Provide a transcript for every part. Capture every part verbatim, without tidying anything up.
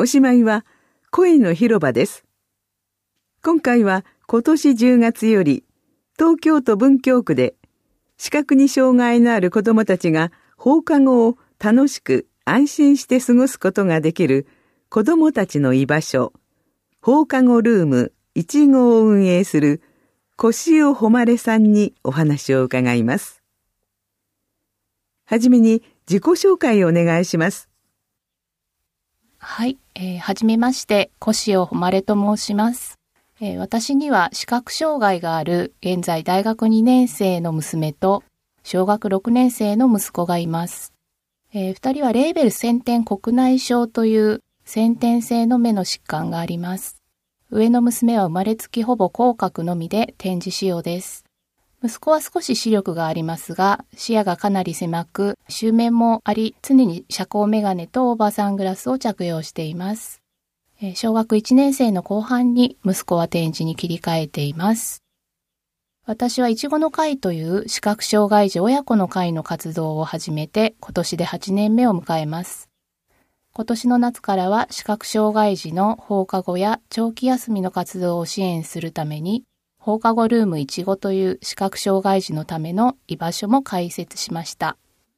おしまいは声の広場です。今回は今年じゅうがつより東京都文京区で視覚に障害のある子どもたちが放課後を楽しく安心して過ごすことができる子どもたちの居場所、放課後ルームいちごを運営する越尾誉さんにお話を伺います。はじめに自己紹介をお願いします。 はい、えー、はじめまして越尾誉と申します。えー、私には視覚障害がある現在大学にねん生の娘と小学ろくねん生の息子がいます。えー、ふたりはレーベル先天国内障という先天性の目の疾患があります。上の娘は生まれつきほぼ口角のみで点字使用です。息子は少し視力がありますが、視野がかなり狭く、周面もあり、常に遮光メガネとオーバーサングラスを着用しています。小学いちねん生の後半に息子は点字に切り替えています。私はいちごの会という視覚障害児親子の会の活動を始めて今年ではちねんめを迎えます。今年の夏からは視覚障害児の放課後や長期休みの活動を支援するために放課後ルームいちごという視覚障害児のための居場所も開設しました。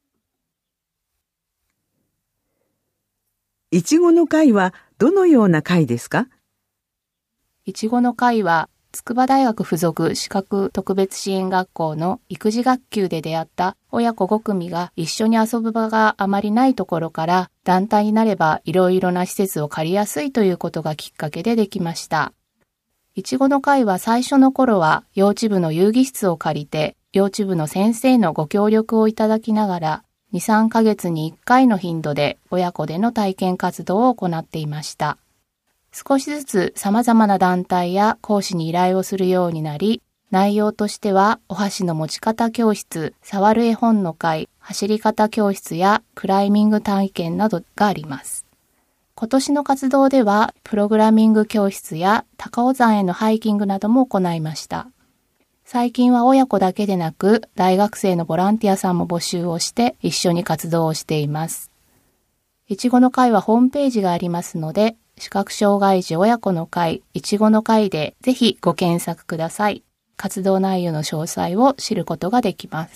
いちごの会はどのような会ですか？ いちごの会は筑波大学附属視覚特別支援学校の育児学級で出会った親子ご組が一緒に遊ぶ場があまりないところから団体になればいろいろな施設を借りやすいということがきっかけでできました。いちごの会は最初の頃は幼稚部の遊戯室を借りて幼稚部の先生のご協力をいただきながらに、さんかげつにいっかいの頻度で親子での体験活動を行っていました。少しずつ様々な団体や講師に依頼をするようになり、内容としてはお箸の持ち方教室、触る絵本の会、走り方教室やクライミング体験などがあります。今年の活動ではプログラミング教室や高尾山へのハイキングなども行いました。最近は親子だけでなく大学生のボランティアさんも募集をして一緒に活動をしています。いちごの会はホームページがありますので、視覚障害児親子の会、いちごの会でぜひご検索ください。活動内容の詳細を知ることができます。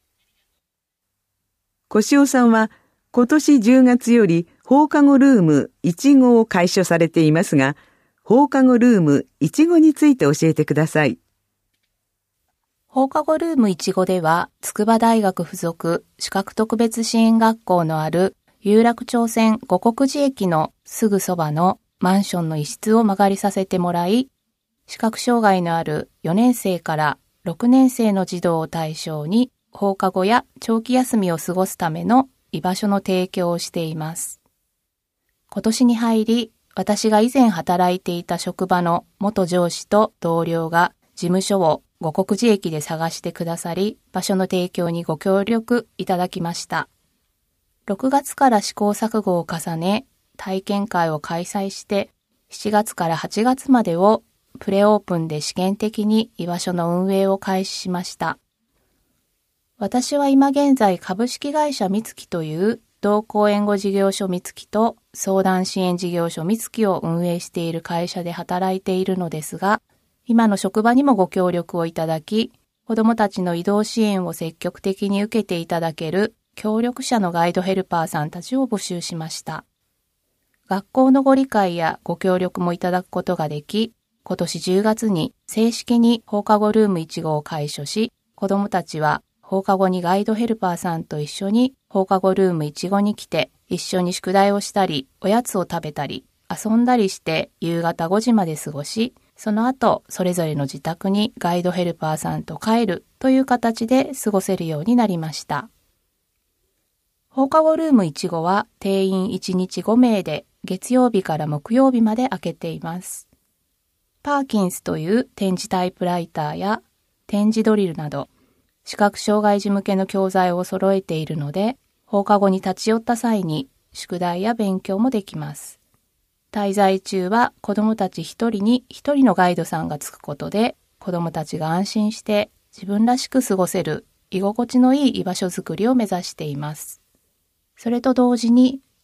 越尾さんは今年じゅうがつより放課後ルームいちごを開所されていますが、放課後ルームいちごについて教えてください。 放課後ルームいちごでは、筑波大学附属視覚特別支援学校のある有楽町線五国寺駅のすぐそばのマンションの一室を間借りさせてもらい、視覚障害のあるよねん生からろくねん生の児童を対象に放課後や長期休みを過ごすための居場所の提供をしています。今年に入り、私が以前働いていた職場の元上司と同僚が事務所を五国寺駅で探してくださり、場所の提供にご協力いただきました。ろくがつから試行錯誤を重ね、体験会を開催して、しちがつからはちがつまでをプレオープンで試験的に居場所の運営を開始しました。私は今現在株式会社みつきという同行援護事業所みつきと相談支援事業所みつきを運営している会社で働いているのですが、今の職場にもご協力をいただき、子どもたちの移動支援を積極的に受けていただける協力者のガイドヘルパーさんたちを募集しました。学校のご理解やご協力もいただくことができ、今年じゅうがつに正式に放課後ルームいちごを開所し、子どもたちは放課後にガイドヘルパーさんと一緒に放課後ルームいちごに来て、一緒に宿題をしたり、おやつを食べたり、遊んだりして夕方ごじまで過ごし、その後、それぞれの自宅にガイドヘルパーさんと帰るという形で過ごせるようになりました。放課後ルームいちごは定員いちにちごめいで月曜日から木曜日まで開けています。パーキンスという点字タイプライターや点字ドリルなど視覚障害児向けの教材を揃えているので、放課後に立ち寄った際に宿題や勉強もできます。滞在中は子どもたち一人に一人のガイドさんがつくことで、子どもたちが安心して自分らしく過ごせる居心地のいい居場所づくりを目指しています。それと同時に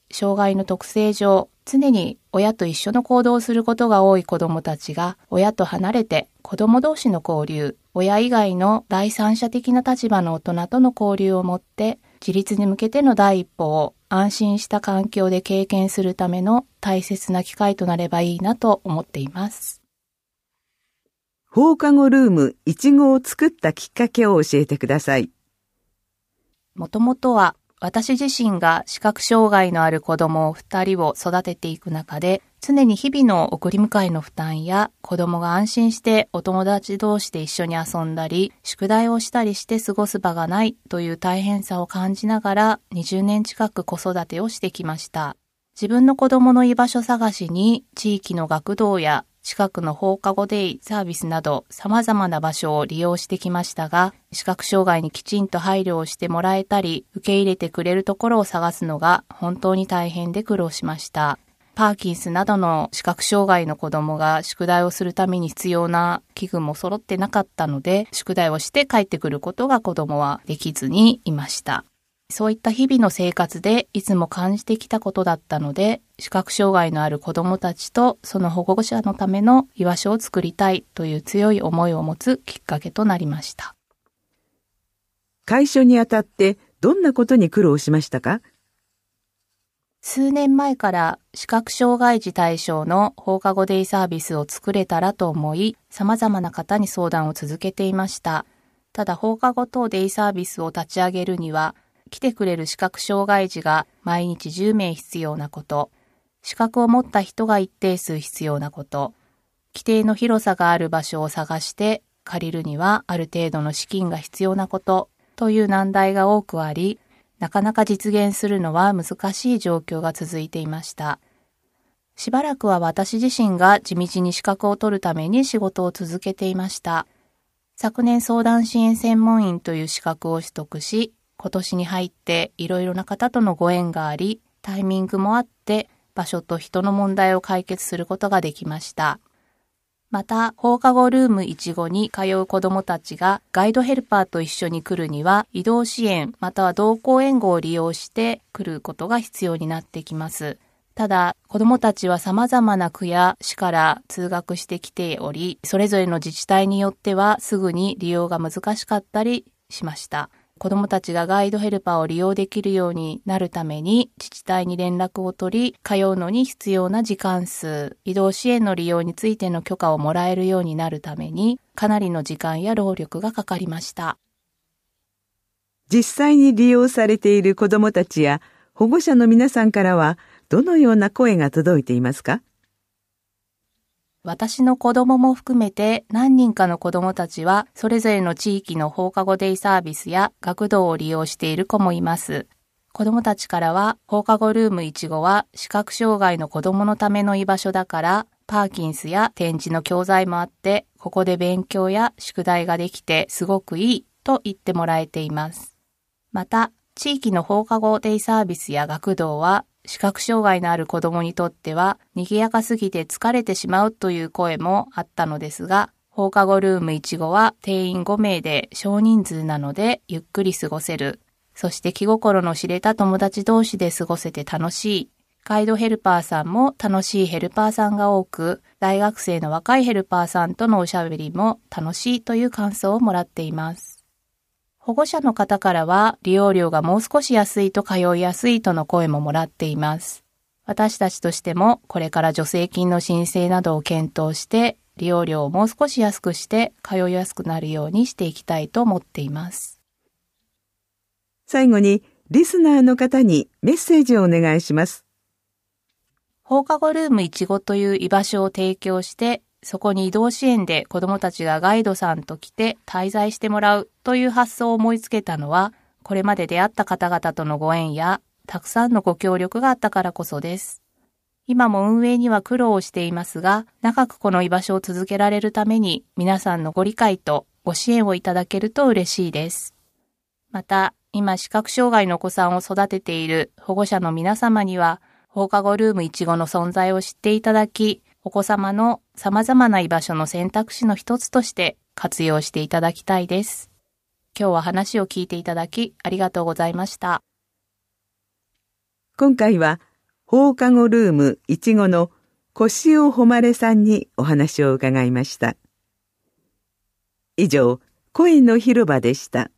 障害の特性上、常に親と一緒の行動をすることが多い子どもたちが、親と離れて子ども同士の交流、親以外の第三者的な立場の大人との交流を持って、自立に向けての第一歩を安心した環境で経験するための大切な機会となればいいなと思っています。 放課後ルームいちごを作ったきっかけを教えてください。 もともとは私自身が視覚障害のある子供をふたりを育てていく中で、常に日々の送り迎えの負担や子供が安心してお友達同士で一緒に遊んだり、宿題をしたりして過ごす場がないという大変さを感じながらにじゅうねん近く子育てをしてきました。自分の子供の居場所探しに地域の学童や近くの放課後デイサービスなど様々な場所を利用してきましたが、視覚障害にきちんと配慮をしてもらえたり、受け入れてくれるところを探すのが本当に大変で苦労しました。パーキンスなどの視覚障害の子供が宿題をするために必要な器具も揃ってなかったので、宿題をして帰ってくることが子供はできずにいました。そういった日々の生活でいつも感じてきたことだったので、視覚障害のある子どもたちとその保護者のための居場所を作りたいという強い思いを持つきっかけとなりました。 開所にあたってどんなことに苦労しましたか？ 数年前から視覚障害児対象の放課後デイサービスを作れたらと思い、様々な方に相談を続けていました。ただ放課後等デイサービスを立ち上げるには、来てくれる視覚障害児が毎日じゅうめい必要なこと、資格を持った人が一定数必要なこと、規定の広さがある場所を探して借りるにはある程度の資金が必要なことという難題が多くあり、なかなか実現するのは難しい状況が続いていました。しばらくは私自身が地道に資格を取るために仕事を続けていました。昨年相談支援専門員という資格を取得し、今年に入っていろいろな方とのご縁があり、タイミングもあって場所と人の問題を解決することができました。また、放課後ルームいちごに通う子どもたちがガイドヘルパーと一緒に来るには移動支援または同行援護を利用して来ることが必要になってきます。ただ、子どもたちは様々な区や市から通学してきており、それぞれの自治体によってはすぐに利用が難しかったりしました。子どもたちがガイドヘルパーを利用できるようになるために自治体に連絡を取り、通うのに必要な時間数、移動支援の利用についての許可をもらえるようになるために、かなりの時間や労力がかかりました。 実際に利用されている子どもたちや保護者の皆さんからはどのような声が届いていますか？ 私の子供も含めて何人かの子供たちはそれぞれの地域の放課後デイサービスや学童を利用している子もいます。子供たちからは放課後ルームいちごは視覚障害の子供のための居場所だからパーキンスや展示の教材もあってここで勉強や宿題ができてすごくいいと言ってもらえています。また地域の放課後デイサービスや学童は視覚障害のある子供にとっては賑やかすぎて疲れてしまうという声もあったのですが、放課後ルームいちごは定員ごめいで少人数なのでゆっくり過ごせる。そして気心の知れた友達同士で過ごせて楽しい。ガイドヘルパーさんも楽しいヘルパーさんが多く、大学生の若いヘルパーさんとのおしゃべりも楽しいという感想をもらっています。保護者の方からは利用料がもう少し安いと通いやすいとの声ももらっています。私たちとしてもこれから助成金の申請などを検討して利用料をもう少し安くして通いやすくなるようにしていきたいと思っています。 最後にリスナーの方にメッセージをお願いします。 放課後ルームいちごという居場所を提供してそこに移動支援で子どもたちがガイドさんと来て滞在してもらうという発想を思いつけたのは、これまで出会った方々とのご縁や、たくさんのご協力があったからこそです。今も運営には苦労をしていますが、長くこの居場所を続けられるために、皆さんのご理解とご支援をいただけると嬉しいです。また、今視覚障害のお子さんを育てている保護者の皆様には、放課後ルームいちごの存在を知っていただき、お子様の様々な居場所の選択肢の一つとして活用していただきたいです。今日は話を聞いていただきありがとうございました。 今回は放課後ルームいちごの越尾誉さんにお話を伺いました。以上、声の広場でした。